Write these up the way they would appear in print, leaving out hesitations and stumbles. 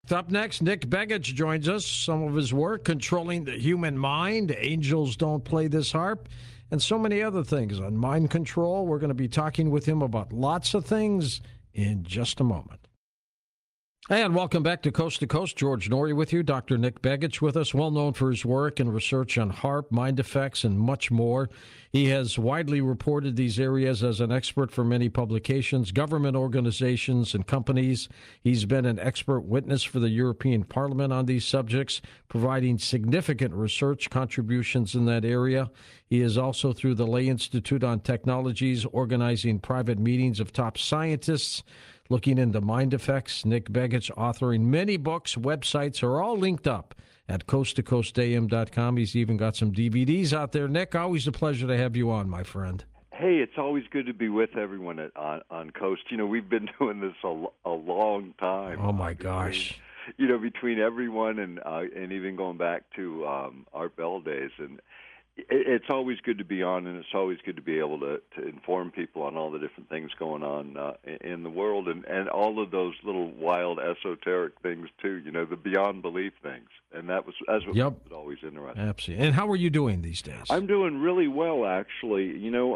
Up next, Nick Begich joins us. Some of his work, Controlling the Human Mind, Angels Don't Play This Harp, and so many other things on mind control. We're going to be talking with him about lots of things in just a moment. And welcome back to Coast. George Noory with you. Dr. Nick Begich with us, well known for his work and research on HAARP, mind effects, and much more. He has widely reported these areas as an expert for many publications, government organizations, and companies. He's been an expert witness for the European Parliament on these subjects, providing significant research contributions in that area. He is also, through the Lay Institute on Technologies, organizing private meetings of top scientists looking into mind effects. Nick Begich authoring many books. Websites are all linked up at coasttocoastam.com. He's even got some DVDs out there. Nick, always a pleasure to have you on, my friend. Hey, it's always good to be with everyone on Coast. You know, we've been doing this a long time. Oh, my gosh. Between everyone and even going back to Art Bell days. And it's always good to be on, and it's always good to be able to inform people on all the different things going on in the world, and all of those little wild esoteric things too. The beyond belief things, and that's what was always interesting. Absolutely. And how are you doing these days? I'm doing really well, actually.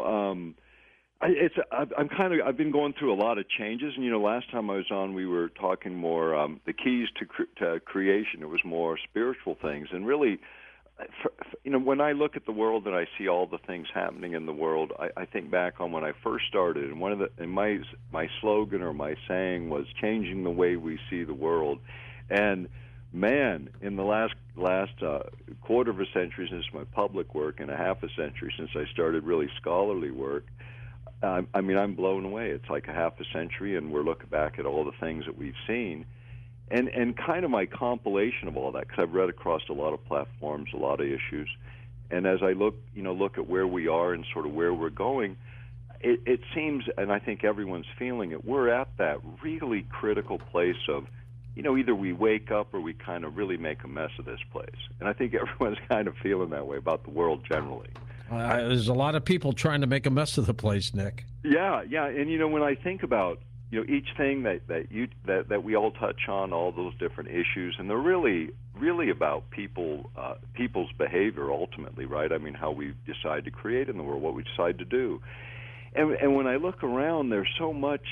I've been going through a lot of changes, and last time I was on, we were talking more the keys to creation. It was more spiritual things, and really. When I look at the world and I see all the things happening in the world, I think back on when I first started, and my slogan or my saying was changing the way we see the world. And man, in the last quarter of a century since my public work and a half a century since I started really scholarly work, I'm blown away. It's like a half a century, and we're looking back at all the things that we've seen. And kind of my compilation of all that, because I've read across a lot of platforms, a lot of issues, and as I look at where we are and sort of where we're going, it seems, and I think everyone's feeling it, we're at that really critical place of, either we wake up or we kind of really make a mess of this place. And I think everyone's kind of feeling that way about the world generally. There's a lot of people trying to make a mess of the place, Nick. Yeah, and when I think about each thing that we all touch on, all those different issues, and they're really about people's behavior ultimately, right? I mean, how we decide to create in the world, what we decide to do, and when I look around, there's so much.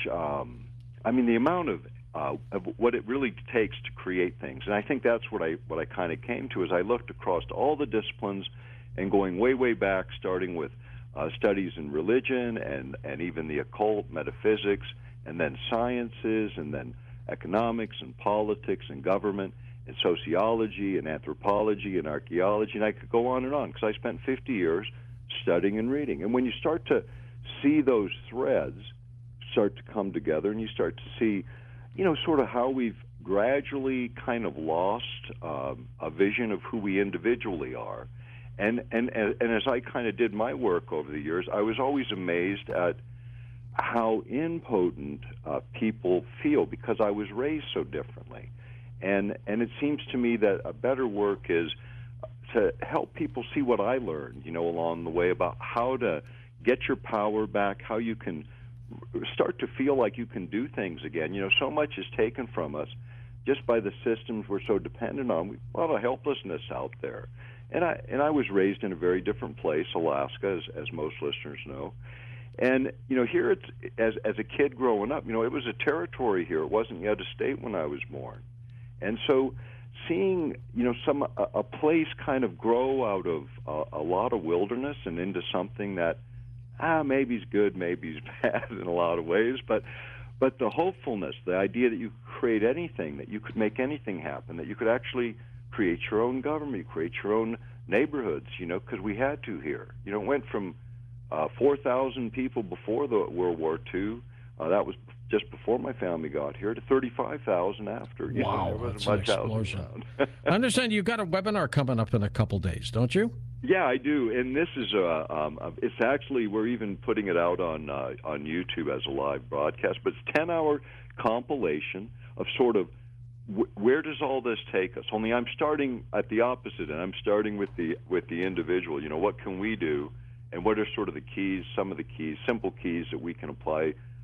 The amount of what it really takes to create things, and I think that's what I kind of came to as I looked across all the disciplines, and going way back, starting with studies in religion and even the occult, metaphysics. And then sciences, and then economics, and politics, and government, and sociology, and anthropology, and archaeology, and I could go on, because I spent 50 years studying and reading. And when you start to see those threads start to come together, and you start to see, sort of how we've gradually kind of lost a vision of who we individually are. And as I kind of did my work over the years, I was always amazed at how impotent people feel, because I was raised so differently. And it seems to me that a better work is to help people see what I learned, along the way, about how to get your power back, how you can start to feel like you can do things again. So much is taken from us just by the systems we're so dependent on. We have a lot of helplessness out there. And I was raised in a very different place, Alaska, as most listeners know. And, here it's, as a kid growing up, it was a territory here. It wasn't yet a state when I was born. And so seeing, a place kind of grow out of a lot of wilderness and into something that, maybe is good, maybe is bad in a lot of ways, but the hopefulness, the idea that you could create anything, that you could make anything happen, that you could actually create your own government, create your own neighborhoods, because we had to here. It went from 4,000 people before the World War II. That was just before my family got here, to 35,000 after. Wow, that's an explosion. I understand you've got a webinar coming up in a couple days, don't you? Yeah, I do. And this is it's actually, we're even putting it out on YouTube as a live broadcast, but it's 10-hour compilation of sort of where does all this take us? Only I'm starting at the opposite, and I'm starting with the individual. What can we do? And what are sort of the keys, some of the keys, simple keys that we can apply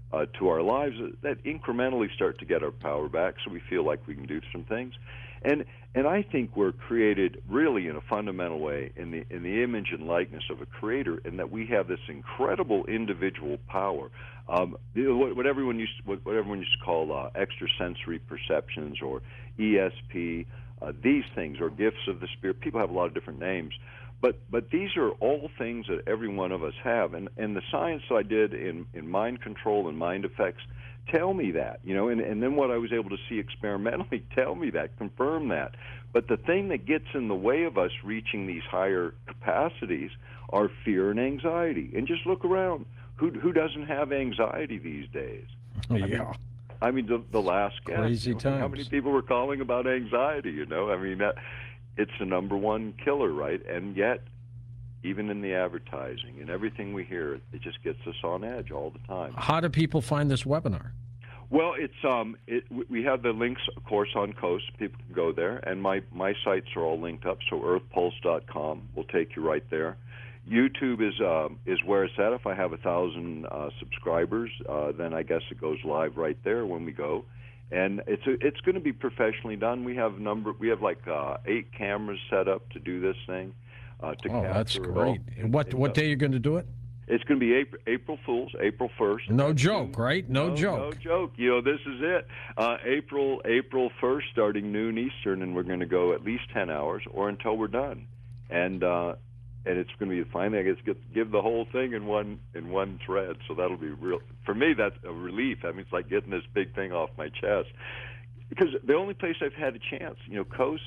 to our lives that incrementally start to get our power back, so we feel like we can do some things. And I think we're created really in a fundamental way in the image and likeness of a creator, in that we have this incredible individual power. What everyone used to call extrasensory perceptions or ESP, these things, or gifts of the spirit. People have a lot of different names. But these are all things that every one of us have, and the science I did in mind control and mind effects tell me that, and then what I was able to see experimentally tell me that, confirm that. But the thing that gets in the way of us reaching these higher capacities are fear and anxiety. And just look around. Who doesn't have anxiety these days? Yeah. I mean, the last guess. Crazy times. How many people were calling about anxiety? I mean, it's the number one killer, right? And yet, even in the advertising and everything we hear, it just gets us on edge all the time. How do people find this webinar? Well, we have the links, of course, on Coast. People can go there, and my sites are all linked up. So earthpulse.com will take you right there. YouTube is where it's at. If I have 1,000 subscribers, then I guess it goes live right there when we go. And it's going to be professionally done. We have like 8 cameras set up to do this thing. That's great. And what day are you going to do it? It's going to be April Fool's, April 1st. No joke, right? No joke. No joke. This is it. April 1st, starting noon Eastern, and we're going to go at least 10 hours or until we're done. And it's going to be finally, I guess, give the whole thing in one thread. So that'll be real. For me, that's a relief. I mean, it's like getting this big thing off my chest. Because the only place I've had a chance, Coast.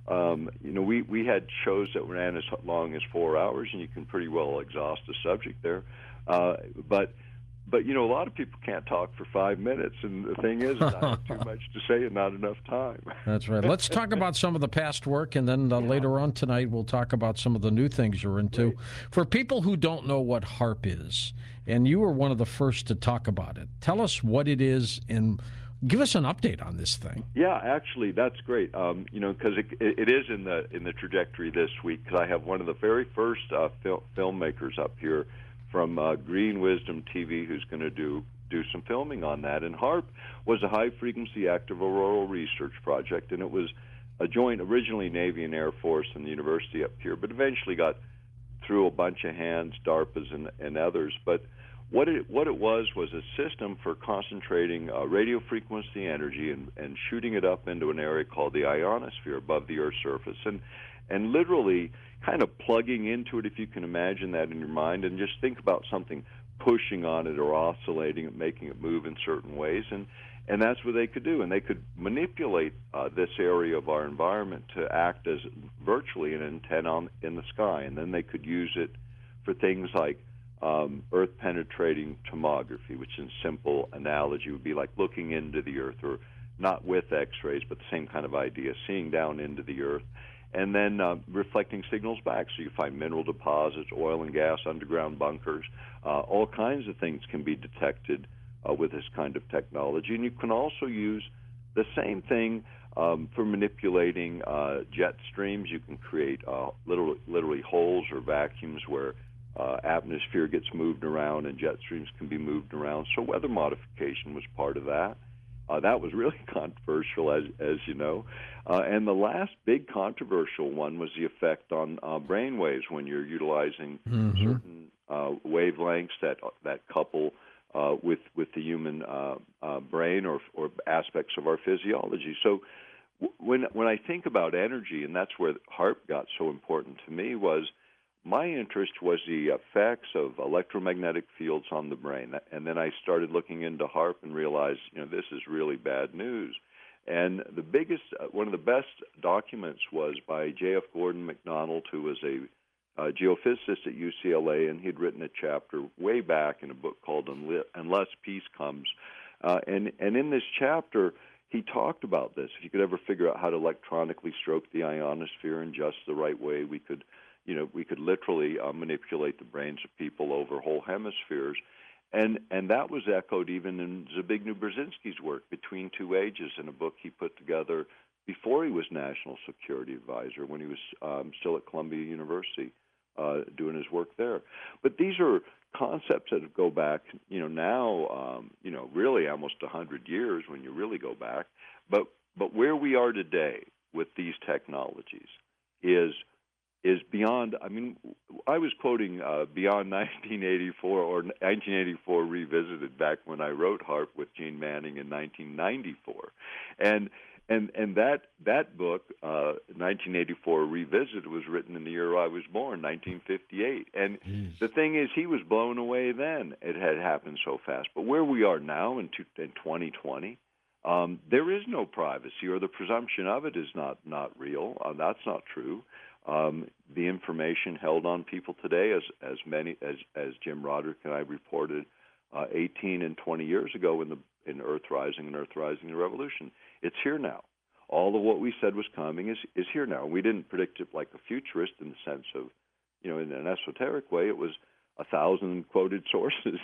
We had shows that ran as long as 4 hours, and you can pretty well exhaust the subject there. But a lot of people can't talk for 5 minutes, and the thing is, I have too much to say and not enough time. That's right. Let's talk about some of the past work, and then later on tonight we'll talk about some of the new things you're into. Right. For people who don't know what HAARP is, and you were one of the first to talk about it, tell us what it is and give us an update on this thing. Yeah, actually, that's great. Because it is in the trajectory this week. Because I have one of the very first filmmakers up here from Green Wisdom TV who's going to do some filming on that. And HAARP was a high-frequency active auroral research project, and it was a joint, originally Navy and Air Force and the university up here, but eventually got through a bunch of hands, DARPAs and others. But what it was a system for concentrating radio frequency energy and shooting it up into an area called the ionosphere above the Earth's surface, and literally kind of plugging into it, if you can imagine that in your mind, and just think about something pushing on it or oscillating it, making it move in certain ways, and that's what they could do. And they could manipulate this area of our environment to act as virtually an antenna in the sky, and then they could use it for things like Earth-penetrating tomography, which in simple analogy would be like looking into the Earth, or not with X-rays, but the same kind of idea, seeing down into the Earth, and then reflecting signals back. So you find mineral deposits, oil and gas, underground bunkers, all kinds of things can be detected with this kind of technology. And you can also use the same thing for manipulating jet streams. You can create literally holes or vacuums where atmosphere gets moved around and jet streams can be moved around. So weather modification was part of that. That was really controversial, as you know. And the last big controversial one was the effect on brain waves when you're utilizing certain wavelengths that couple with the human brain or aspects of our physiology. So when I think about energy, and that's where HAARP got so important to me, was my interest was the effects of electromagnetic fields on the brain. And then I started looking into HAARP and realized, this is really bad news. And the biggest, one of the best documents was by J.F. Gordon MacDonald, who was a geophysicist at UCLA, and he'd written a chapter way back in a book called Unless Peace Comes. And in this chapter, he talked about this. If you could ever figure out how to electronically stroke the ionosphere in just the right way, we could literally manipulate the brains of people over whole hemispheres. And that was echoed even in Zbigniew Brzezinski's work, Between Two Ages, in a book he put together before he was National Security Advisor, when he was still at Columbia University doing his work there. But these are concepts that go back, now, really almost 100 years when you really go back. But where we are today with these technologies is beyond. I mean, I was quoting beyond 1984 or 1984 revisited back when I wrote HAARP with Gene Manning in 1994, and that book, 1984 Revisited, was written in the year I was born, 1958. And the thing is, he was blown away then. It had happened so fast. But where we are now in 2020, there is no privacy, or the presumption of it is not real. That's not true. The information held on people today, as Jim Roderick and I reported 18 and 20 years ago in Earth Rising and Earth Rising the Revolution, it's here now. All of what we said was coming is here now. We didn't predict it like a futurist in the sense of, in an esoteric way. It was 1,000 quoted sources,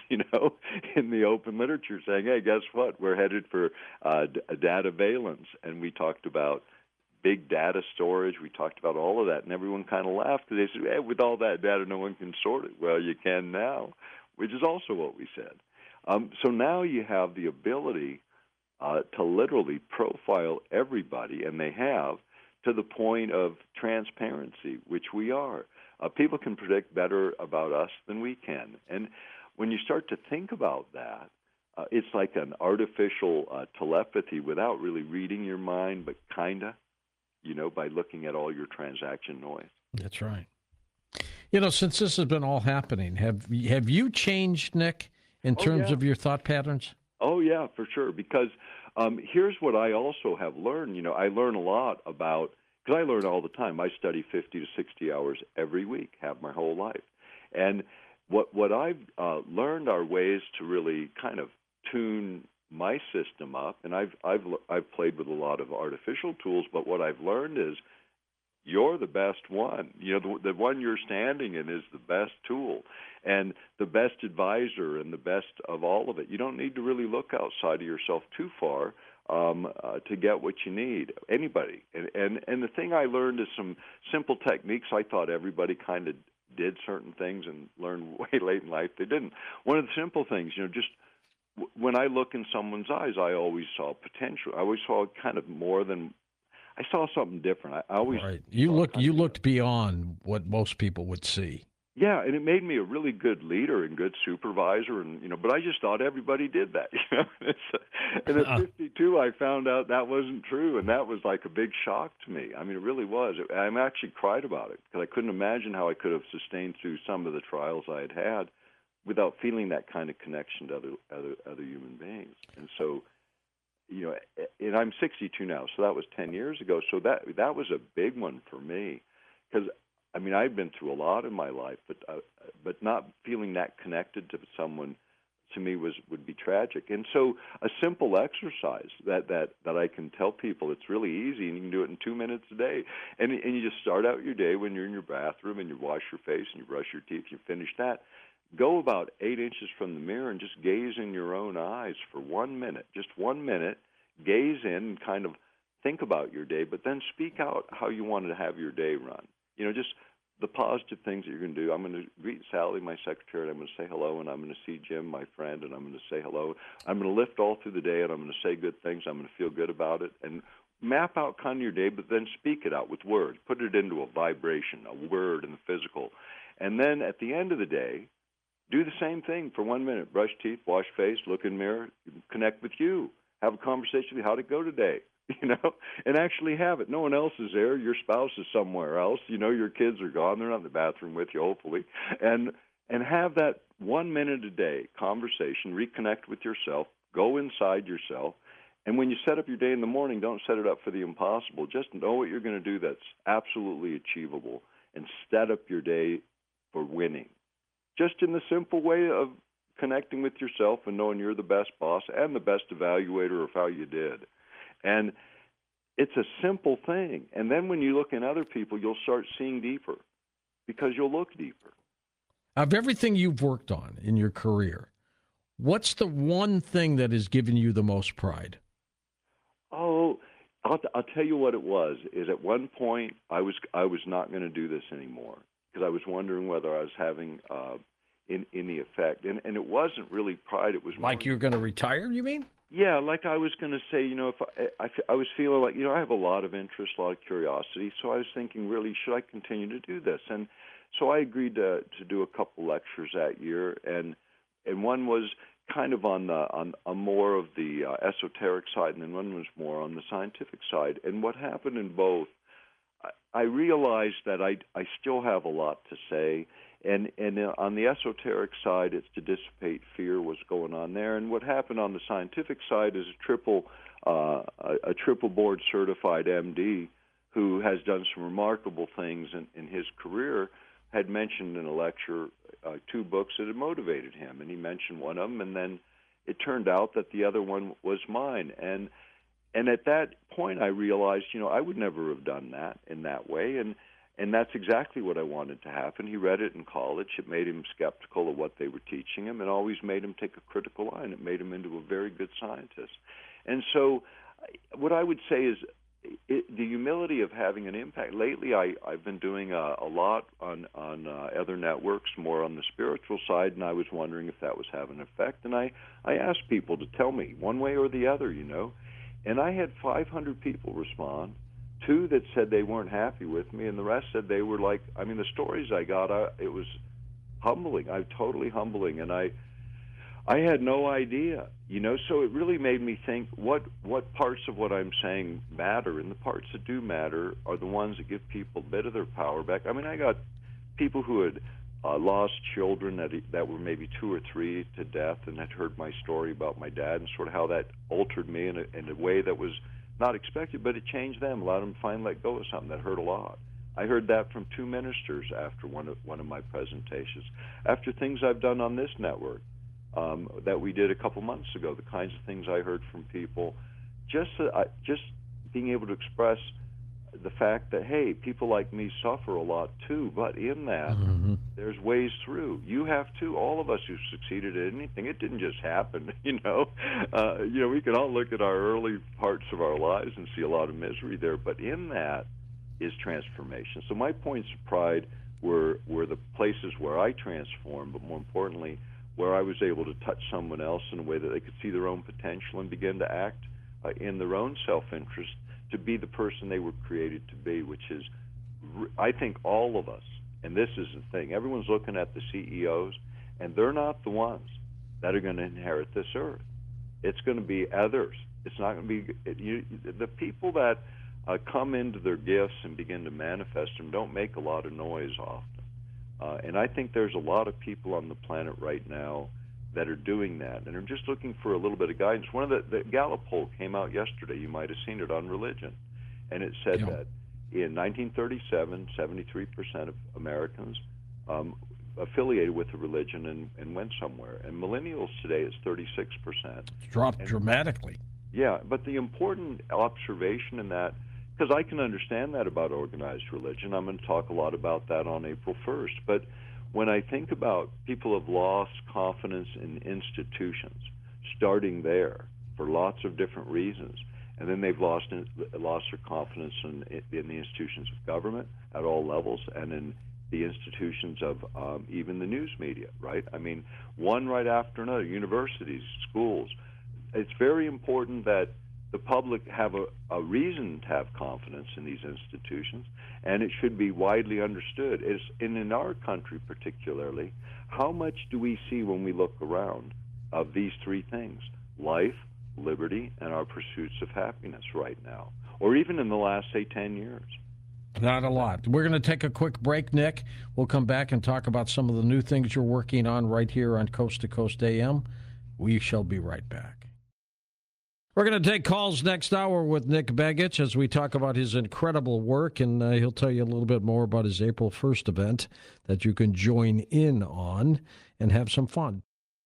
in the open literature saying, hey, guess what? We're headed for data valence. And we talked about big data storage. We talked about all of that. And everyone kind of laughed because they said, hey, with all that data, no one can sort it. Well, you can now, which is also what we said. So now you have the ability to literally profile everybody, and they have, to the point of transparency, which we are. People can predict better about us than we can. And when you start to think about that, it's like an artificial telepathy without really reading your mind, but kinda, by looking at all your transaction noise. That's right. Since this has been all happening, have you changed, Nick, in terms of your thought patterns? Oh, yeah, for sure. Because here's what I also have learned. I learn a lot about, because I learn all the time. I study 50 to 60 hours every week, have my whole life. And what I've learned are ways to really kind of tune my system up. And I've played with a lot of artificial tools, but what I've learned is you're the best one. The one you're standing in is the best tool and the best advisor and the best of all of it. You don't need to really look outside of yourself too far to get what you need. Anybody. And the thing I learned is some simple techniques. I thought everybody kind of did certain things and learned way late in life. They didn't. One of the simple things, just when I look in someone's eyes, I always saw potential. I always saw kind of more than I saw something different. I always right. You looked beyond what most people would see. Yeah, and it made me a really good leader and good supervisor, and but I just thought everybody did that. And at 52, I found out that wasn't true, and that was like a big shock to me. I mean, it really was. I actually cried about it because I couldn't imagine how I could have sustained through some of the trials I had had without feeling that kind of connection to other human beings. And so, and I'm 62 now, so that was 10 years ago. So that was a big one for me, because I've been through a lot in my life, but not feeling that connected to someone, to me, would be tragic. And so a simple exercise that I can tell people, it's really easy, and you can do it in 2 minutes a day. And you just start out your day when you're in your bathroom and you wash your face and you brush your teeth, you finish that. Go about 8 inches from the mirror and just gaze in your own eyes for 1 minute, just 1 minute. Gaze in and kind of think about your day, but then speak out how you want to have your day run. Just the positive things that you're going to do. I'm going to greet Sally, my secretary, and I'm going to say hello, and I'm going to see Jim, my friend, and I'm going to say hello. I'm going to lift all through the day, and I'm going to say good things. I'm going to feel good about it, and map out kind of your day, but then speak it out with words. Put it into a vibration, a word in the physical. And then at the end of the day, do the same thing for 1 minute. Brush teeth, wash face, look in the mirror, connect with you. Have a conversation with you. How'd it go today? And actually have it. No one else is there. Your spouse is somewhere else. Your kids are gone. They're not in the bathroom with you, hopefully. And have that 1 minute a day conversation. Reconnect with yourself. Go inside yourself. And when you set up your day in the morning, don't set it up for the impossible. Just know what you're going to do that's absolutely achievable, and set up your day for winning. Just in the simple way of connecting with yourself and knowing you're the best boss and the best evaluator of how you did. And it's a simple thing. And then when you look in other people, you'll start seeing deeper, because you'll look deeper. Of everything you've worked on in your career, what's the one thing that has given you the most pride? Oh, I'll tell you what it was. Is at one point I was not going to do this anymore, because I was wondering whether I was having in the effect. And it wasn't really pride. It was Like you're going to retire, you mean? yeah, like I was going to say, if I was feeling like, I have a lot of interest, a lot of curiosity, so I was thinking, really, should I continue to do this? And so I agreed to do a couple lectures that year, and one was kind of on more of the esoteric side, and then one was more on the scientific side. And what happened in both, I realized that I still have a lot to say. And on the esoteric side, it's to dissipate fear, what's going on there. And what happened on the scientific side is a triple board certified MD who has done some remarkable things in his career had mentioned in a lecture 2 books that had motivated him, and he mentioned one of them, and then it turned out that the other one was mine. And at that point, I realized, I would never have done that in that way, and that's exactly what I wanted to happen. He read it in college. It made him skeptical of what they were teaching him, and always made him take a critical eye, and it made him into a very good scientist. And so what I would say is the humility of having an impact. Lately, I've been doing a lot on other networks, more on the spiritual side, and I was wondering if that was having an effect. And I asked people to tell me one way or the other, and I had 500 people respond. 2 that said they weren't happy with me, and the rest said they were like, the stories I got, it was humbling. Totally humbling, and I had no idea, so it really made me think what parts of what I'm saying matter, and the parts that do matter are the ones that give people a bit of their power back. I got people who had lost children that were maybe 2 or 3 to death, and had heard my story about my dad and sort of how that altered me in a way that was not expected, but it changed them, allowed them to finally let go of something that hurt a lot. I heard that from 2 ministers after one of my presentations, after things I've done on this network that we did a couple months ago, the kinds of things I heard from people, just being able to express the fact that, hey, people like me suffer a lot too, but in that, there's ways through. You have to. All of us who succeeded at anything, it didn't just happen, we can all look at our early parts of our lives and see a lot of misery there, but in that is transformation. So my points of pride were the places where I transformed, but more importantly, where I was able to touch someone else in a way that they could see their own potential and begin to act in their own self-interest to be the person they were created to be, which is, I think, all of us. And this is the thing. Everyone's looking at the CEOs, and they're not the ones that are going to inherit this earth. It's going to be others. It's not going to be the people that come into their gifts and begin to manifest them don't make a lot of noise often. And I think there's a lot of people on the planet right now that are doing that and are just looking for a little bit of guidance. One of the Gallup poll came out yesterday. You might have seen it on religion. And it said that in 1937, 73% of Americans affiliated with a religion and went somewhere. And millennials today is 36%. It's dropped dramatically. Yeah, but the important observation in that, because I can understand that about organized religion. I'm going to talk a lot about that on April 1st. But when I think about people have lost confidence in institutions, starting there for lots of different reasons, and then they've lost their confidence in the institutions of government at all levels and in the institutions of even the news media, right? One right after another, universities, schools. It's very important that the public have a reason to have confidence in these institutions, and it should be widely understood. In our country particularly, how much do we see when we look around of these 3 things: life, liberty, and our pursuits of happiness right now, or even in the last, say, 10 years? Not a lot. We're going to take a quick break, Nick. We'll come back and talk about some of the new things you're working on right here on Coast to Coast AM. We shall be right back. We're going to take calls next hour with Nick Begich as we talk about his incredible work, and he'll tell you a little bit more about his April 1st event that you can join in on and have some fun.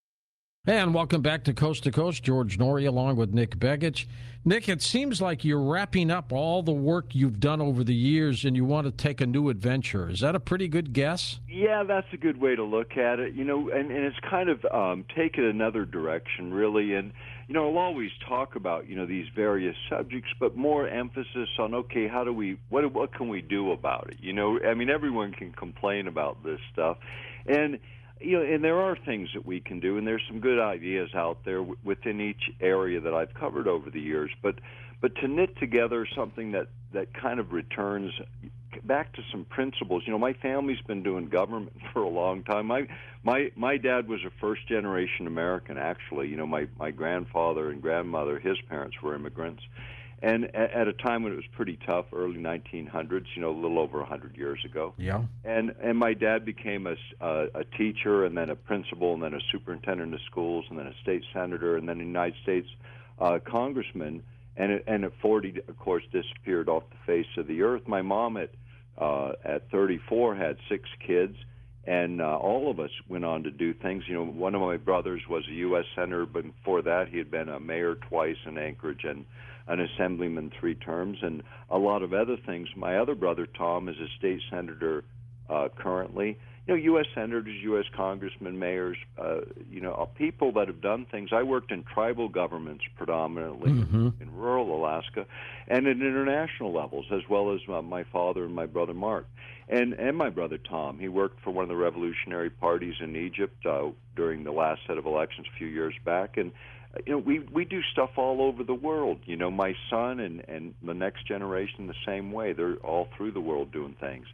And welcome back to Coast. George Noory along with Nick Begich. Nick, it seems like you're wrapping up all the work you've done over the years and you want to take a new adventure. Is that a pretty good guess? Yeah, that's a good way to look at it. And it's kind of taken another direction, really. And, I'll always talk about, these various subjects, but more emphasis on, okay, what can we do about it? Everyone can complain about this stuff. And and there are things that we can do, and there's some good ideas out there within each area that I've covered over the years. But to knit together something that kind of returns back to some principles. My family's been doing government for a long time. My dad was a first generation American, actually. My grandfather and grandmother, his parents were immigrants. And at a time when it was pretty tough, early 1900s, a little over 100 years ago. Yeah. And my dad became a teacher, and then a principal, and then a superintendent of schools, and then a state senator, and then a United States congressman. And at 40, of course, disappeared off the face of the earth. My mom at 34 had 6 kids, and all of us went on to do things. One of my brothers was a U.S. senator, but before that, he had been a mayor twice in Anchorage and an assemblyman 3 terms, and a lot of other things. My other brother, Tom, is a state senator currently. U.S. senators, U.S. congressmen, mayors, people that have done things. I worked in tribal governments predominantly in rural Alaska, and at international levels, as well as my father and my brother Mark. And my brother Tom, he worked for one of the revolutionary parties in Egypt during the last set of elections a few years back. And we do stuff all over the world. My son and the next generation the same way. They're all through the world doing things.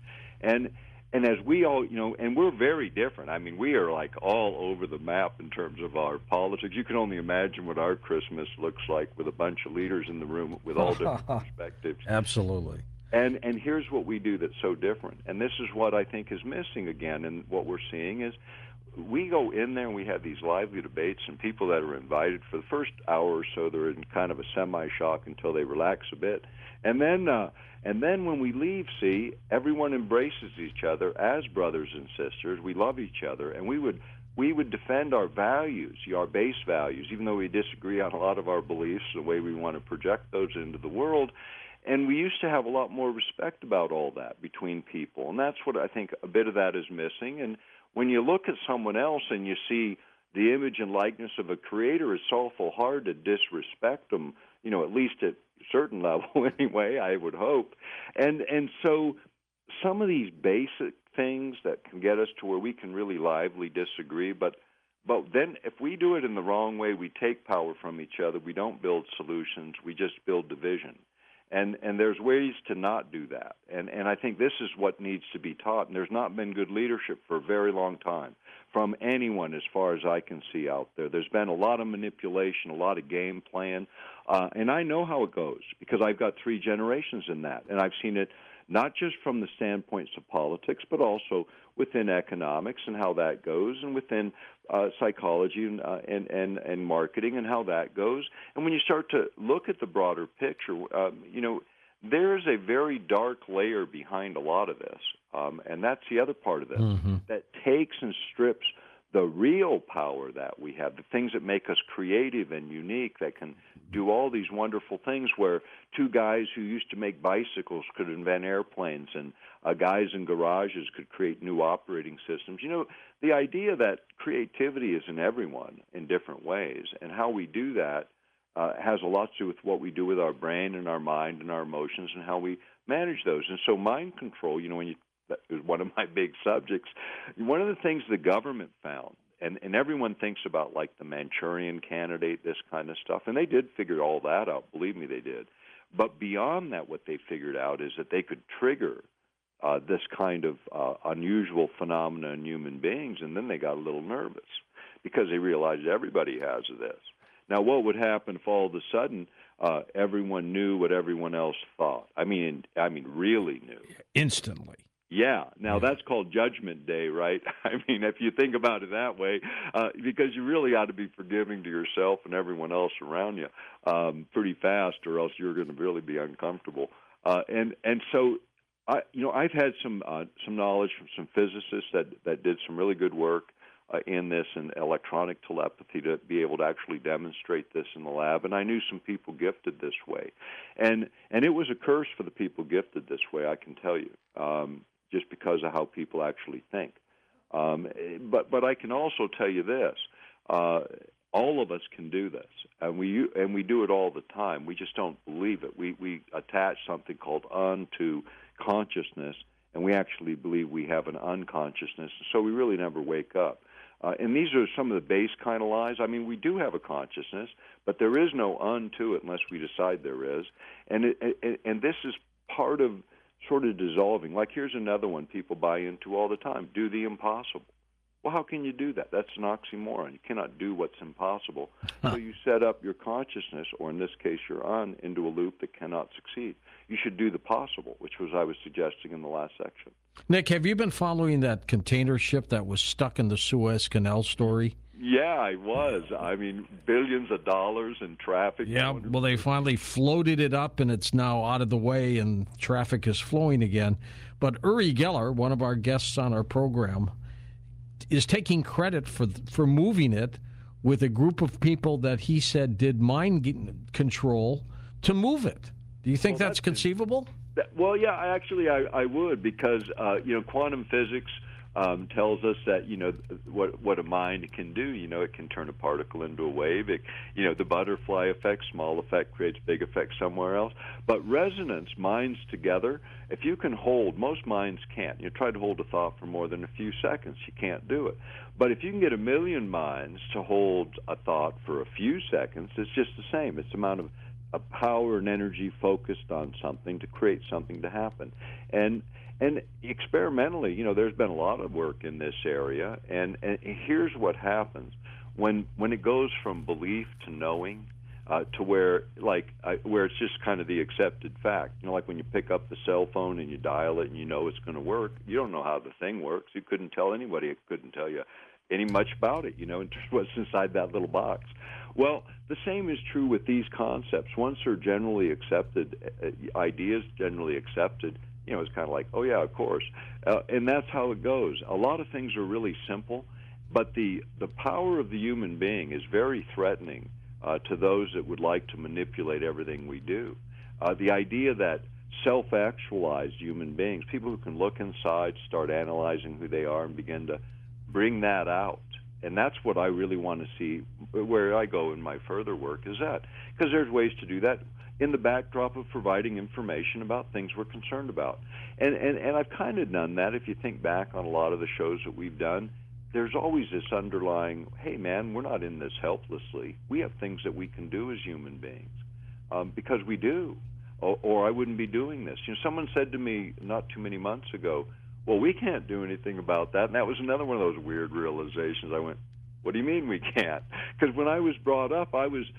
And as we all, and we're very different. I mean, we are like all over the map in terms of our politics. You can only imagine what our Christmas looks like with a bunch of leaders in the room with all different perspectives. Absolutely. And here's what we do that's so different. And this is what I think is missing again. And what we're seeing is we go in there and we have these lively debates, and people that are invited for the first hour or so, they're in kind of a semi-shock until they relax a bit. And then when we leave, everyone embraces each other as brothers and sisters. We love each other, and we would defend our values, our base values, even though we disagree on a lot of our beliefs, the way we want to project those into the world. And we used to have a lot more respect about all that between people, and that's what I think a bit of that is missing. And when you look at someone else and you see the image and likeness of a creator, it's awful hard to disrespect them, at least at a certain level anyway, I would hope. And so some of these basic things that can get us to where we can really lively disagree, but then if we do it in the wrong way, we take power from each other. We don't build solutions. We just build division. And there's ways to not do that. And I think this is what needs to be taught. And there's not been good leadership for a very long time from anyone as far as I can see out there. There's been a lot of manipulation, a lot of game plan. And I know how it goes because I've got 3 generations in that. And I've seen it not just from the standpoints of politics, but also within economics and how that goes, and within psychology and marketing and how that goes. And when you start to look at the broader picture, there's a very dark layer behind a lot of this, and that's the other part of this, that takes and strips the real power that we have, the things that make us creative and unique, that can do all these wonderful things where 2 guys who used to make bicycles could invent airplanes, and guys in garages could create new operating systems. The idea that creativity is in everyone in different ways, and how we do that has a lot to do with what we do with our brain and our mind and our emotions and how we manage those. And so mind control, that is one of my big subjects. One of the things the government found, and everyone thinks about like the Manchurian Candidate, this kind of stuff, and they did figure all that out. Believe me, they did. But beyond that, what they figured out is that they could trigger this kind of unusual phenomena in human beings, and then they got a little nervous because they realized everybody has this. Now, what would happen if all of a sudden everyone knew what everyone else thought? I mean, really knew. Instantly. Yeah. Now, that's called Judgment Day, right? I mean, if you think about it that way, because you really ought to be forgiving to yourself and everyone else around you pretty fast, or else you're going to really be uncomfortable. And so, I've had some knowledge from some physicists that did some really good work in this and electronic telepathy to be able to actually demonstrate this in the lab. And I knew some people gifted this way. And it was a curse for the people gifted this way, I can tell you, just because of how people actually think. But I can also tell you this. All of us can do this, and we do it all the time. We just don't believe it. We attach something called unto consciousness, and we actually believe we have an unconsciousness, so we really never wake up. And these are some of the base kind of lies. I mean, we do have a consciousness, but there is no unto it unless we decide there is. And this is part of sort of dissolving. Like, here's another one people buy into all the time: do the impossible. Well, how can you do that? That's an oxymoron. You cannot do what's impossible. So you set up your consciousness, or in this case your on, into a loop that cannot succeed. You should do the possible, which was I was suggesting in the last section. Nick, have you been following that container ship that was stuck in the Suez Canal story? Yeah, I was. I mean, billions of dollars in traffic. Yeah, well, they finally floated it up, and it's now out of the way, and traffic is flowing again. But Uri Geller, one of our guests on our program, is taking credit for moving it with a group of people that he said did mind control to move it. Do you think that's conceivable? Well, yeah, I would, because quantum physics tells us that what a mind can do. It can turn a particle into a wave. The butterfly effect, small effect creates big effect somewhere else. But resonance, minds together, if you can hold, most minds can't. You try to hold a thought for more than a few seconds, you can't do it. But if you can get 1 million minds to hold a thought for a few seconds, it's just the same. It's the amount of power and energy focused on something to create something to happen. And experimentally, there's been a lot of work in this area, and here's what happens when it goes from belief to knowing, to where it's just kind of the accepted fact. Like when you pick up the cell phone and you dial it and you know it's going to work. You don't know how the thing works. You couldn't tell anybody. It couldn't tell you any much about it, in terms of what's inside that little box. Well, the same is true with these concepts. Once they're generally accepted, ideas generally accepted, it's kind of like, oh, yeah, of course. And that's how it goes. A lot of things are really simple, but the power of the human being is very threatening to those that would like to manipulate everything we do. The idea that self-actualized human beings, people who can look inside, start analyzing who they are, and begin to bring that out. And that's what I really want to see where I go in my further work, is that. Because there's ways to do that in the backdrop of providing information about things we're concerned about. And I've kind of done that. If you think back on a lot of the shows that we've done, there's always this underlying, hey, man, we're not in this helplessly. We have things that we can do as human beings, because we do, or I wouldn't be doing this. Someone said to me not too many months ago, well, we can't do anything about that. And that was another one of those weird realizations. I went, what do you mean we can't? Because when I was brought up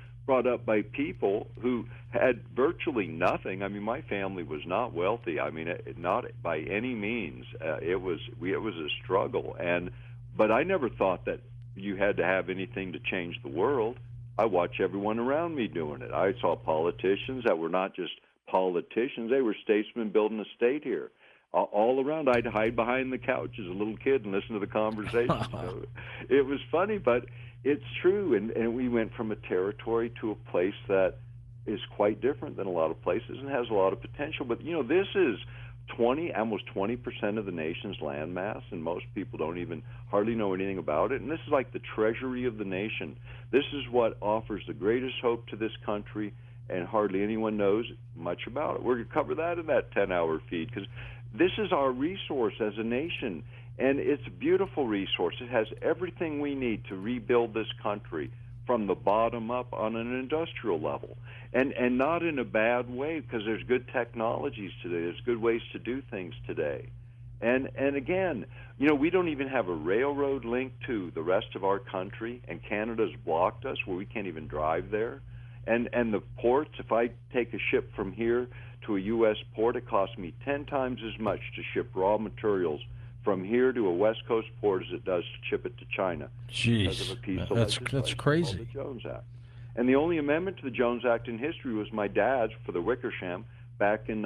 by people who had virtually nothing. I mean, my family was not wealthy. I mean, not by any means. It was a struggle. But I never thought that you had to have anything to change the world. I watched everyone around me doing it. I saw politicians that were not just politicians. They were statesmen building a state here. All around, I'd hide behind the couch as a little kid and listen to the conversations. It was funny, but it's true. And we went from a territory to a place that is quite different than a lot of places and has a lot of potential. But, this is almost 20% of the nation's landmass, and most people don't even hardly know anything about it. And this is like the treasury of the nation. This is what offers the greatest hope to this country, and hardly anyone knows much about it. We're going to cover that in that 10-hour feed, because this is our resource as a nation, and it's a beautiful resource. It has everything we need to rebuild this country from the bottom up on an industrial level, and not in a bad way, because there's good technologies today. There's good ways to do things today. And again, we don't even have a railroad link to the rest of our country, and Canada's blocked us where we can't even drive there. And the ports, if I take a ship from here to a U.S. port, it costs me 10 times as much to ship raw materials from here to a West Coast port as it does to ship it to China. Jeez, because of a piece of that's crazy. Called the Jones Act. And the only amendment to the Jones Act in history was my dad's for the Wickersham back in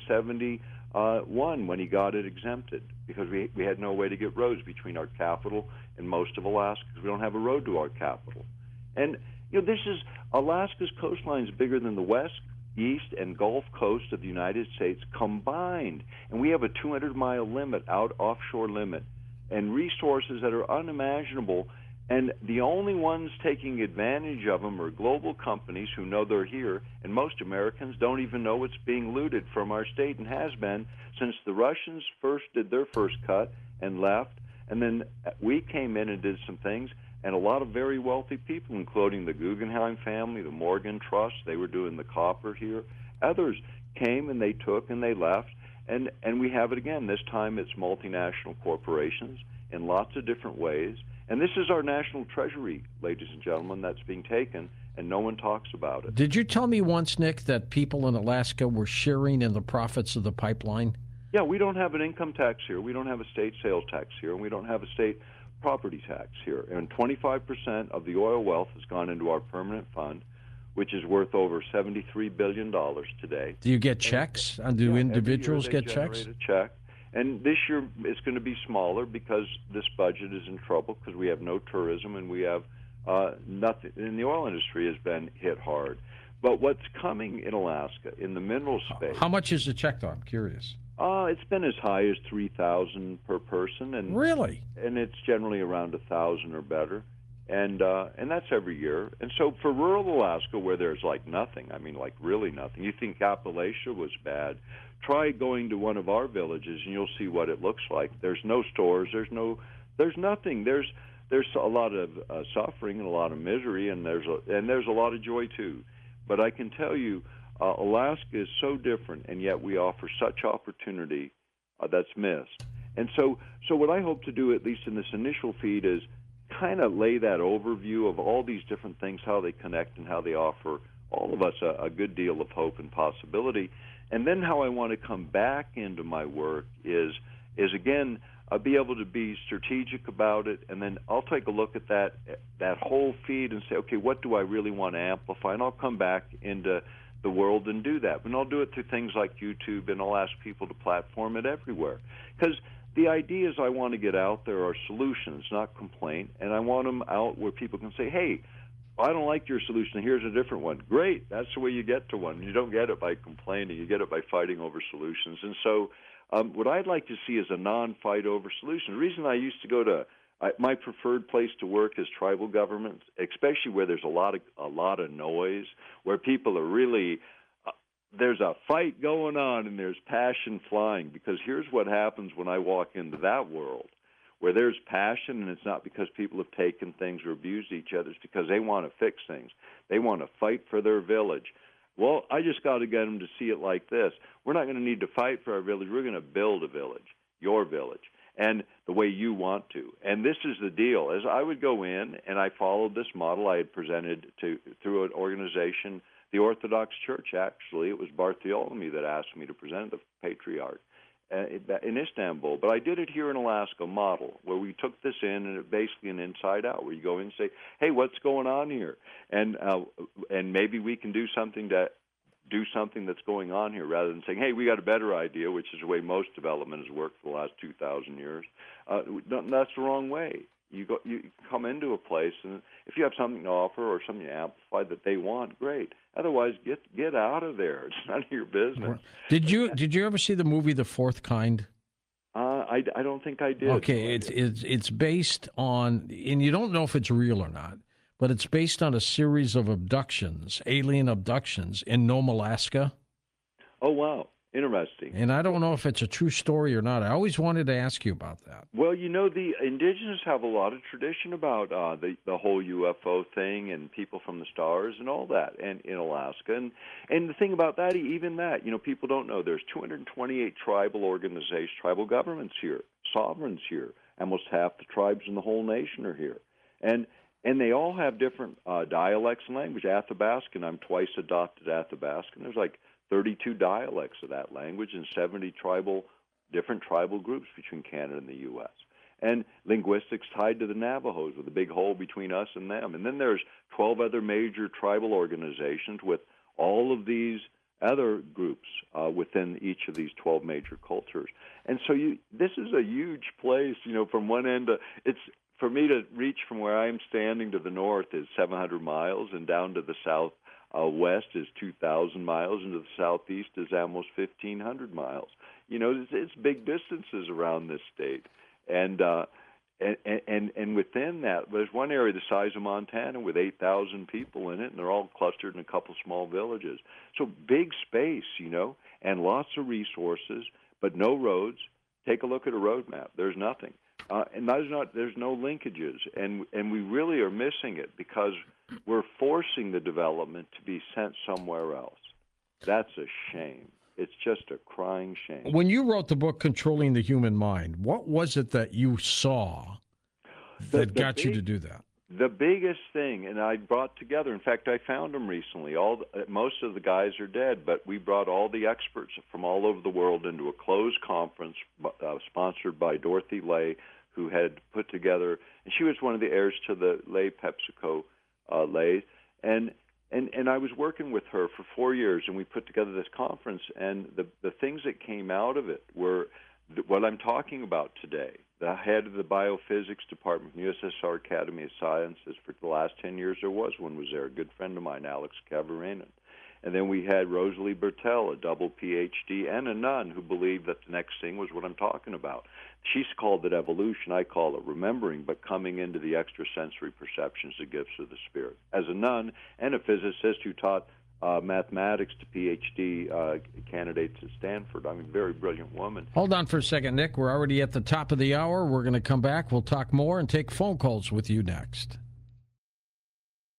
1971 when he got it exempted, because we had no way to get roads between our capital and most of Alaska, because we don't have a road to our capital. And Alaska's coastline is bigger than the west, east, and Gulf Coast of the United States combined. And we have a 200-mile limit, offshore limit, and resources that are unimaginable. And the only ones taking advantage of them are global companies who know they're here, and most Americans don't even know what's being looted from our state, and has been since the Russians first did their first cut and left. And then we came in and did some things, and a lot of very wealthy people, including the Guggenheim family, the Morgan Trust, they were doing the copper here. Others came and they took and they left, and we have it again. This time it's multinational corporations in lots of different ways. And this is our national treasury, ladies and gentlemen, that's being taken, and no one talks about it. Did you tell me once, Nick, that people in Alaska were sharing in the profits of the pipeline? Yeah, we don't have an income tax here. We don't have a state sales tax here, and we don't have a state property tax here. And 25% of the oil wealth has gone into our permanent fund, which is worth over $73 billion today. Do you get checks? Do individuals get checks? A check. And this year it's going to be smaller because this budget is in trouble because we have no tourism and we have nothing. And the oil industry has been hit hard. But what's coming in Alaska in the mineral space? How much is the check, though? I'm curious. It's been as high as $3,000 per person, and really, and it's generally around $1,000 or better, and that's every year. And so for rural Alaska, where there's like nothing, I mean, like really nothing. You think Appalachia was bad? Try going to one of our villages, and you'll see what it looks like. There's no stores. There's nothing. There's a lot of suffering and a lot of misery, and there's a lot of joy too. But I can tell you, Alaska is so different, and yet we offer such opportunity that's missed. And so what I hope to do, at least in this initial feed, is kind of lay that overview of all these different things, how they connect and how they offer all of us a good deal of hope and possibility. And then how I want to come back into my work is again, be able to be strategic about it, and then I'll take a look at that whole feed and say, okay, what do I really want to amplify? And I'll come back into the world and do that. And I'll do it through things like YouTube, and I'll ask people to platform it everywhere. Because the ideas I want to get out there are solutions, not complaint, and I want them out where people can say, hey, I don't like your solution, here's a different one. Great, that's the way you get to one. You don't get it by complaining, you get it by fighting over solutions. And so what I'd like to see is a non-fight over solution. The reason I used to go to my preferred place to work is tribal governments, especially where there's a lot of noise, where people are really there's a fight going on and there's passion flying. Because here's what happens when I walk into that world, where there's passion, and it's not because people have taken things or abused each other. It's because they want to fix things. They want to fight for their village. Well, I just got to get them to see it like this. We're not going to need to fight for our village. We're going to build a village, your village, and the way you want to. And this is the deal. As I would go in, and I followed this model I had presented through an organization, the Orthodox Church, actually. It was Bartholomew that asked me to present, the patriarch, in Istanbul. But I did it here in Alaska, model, where we took this in, and it basically an inside out, where you go in and say, hey, what's going on here? And maybe we can do something that's going on here, rather than saying, hey, we got a better idea, which is the way most development has worked for the last 2,000 years. That's the wrong way. You come into a place, and if you have something to offer or something to amplify that they want, great. Otherwise, get out of there. It's none of your business. Did you ever see the movie The Fourth Kind? I don't think I did. Okay, it's based on, and you don't know if it's real or not, but it's based on a series of abductions, alien abductions in Nome, Alaska. Oh, wow. Interesting. And I don't know if it's a true story or not. I always wanted to ask you about that. Well, the indigenous have a lot of tradition about the whole UFO thing and people from the stars and all that, and in Alaska. And the thing about that, even that, people don't know, there's 228 tribal organizations, tribal governments here, sovereigns here. Almost half the tribes in the whole nation are here. And they all have different dialects and language. Athabascan, I'm twice adopted Athabascan. There's like 32 dialects of that language and 70 different tribal groups between Canada and the U.S. And linguistics tied to the Navajos, with a big hole between us and them. And then there's 12 other major tribal organizations with all of these other groups within each of these 12 major cultures. And so this is a huge place, from one end to for me to reach from where I'm standing to the north is 700 miles, and down to the south west is 2,000 miles, and to the southeast is almost 1,500 miles. It's big distances around this state, and within that, there's one area the size of Montana with 8,000 people in it, and they're all clustered in a couple small villages. So big space, and lots of resources, but no roads. Take a look at a road map. There's nothing. And there's no linkages, and we really are missing it because we're forcing the development to be sent somewhere else. That's a shame. It's just a crying shame. When you wrote the book Controlling the Human Mind, what was it that you saw that got you to do that? The biggest thing, and I brought together, in fact, I found them recently. Most of the guys are dead, but we brought all the experts from all over the world into a closed conference sponsored by Dorothy Lay, who had put together, and she was one of the heirs to the Lay PepsiCo Lay, and I was working with her for 4 years, and we put together this conference, and the things that came out of it were what I'm talking about today. The head of the biophysics department from USSR Academy of Sciences for the last 10 years, there was one was there, a good friend of mine, Alex Kavarinen. And then we had Rosalie Bertell, a double PhD, and a nun who believed that the next thing was what I'm talking about. She's called it evolution. I call it remembering, but coming into the extrasensory perceptions, the gifts of the spirit. As a nun and a physicist who taught mathematics to PhD candidates at Stanford, I'm a very brilliant woman. Hold on for a second, Nick. We're already at the top of the hour. We're going to come back. We'll talk more and take phone calls with you next.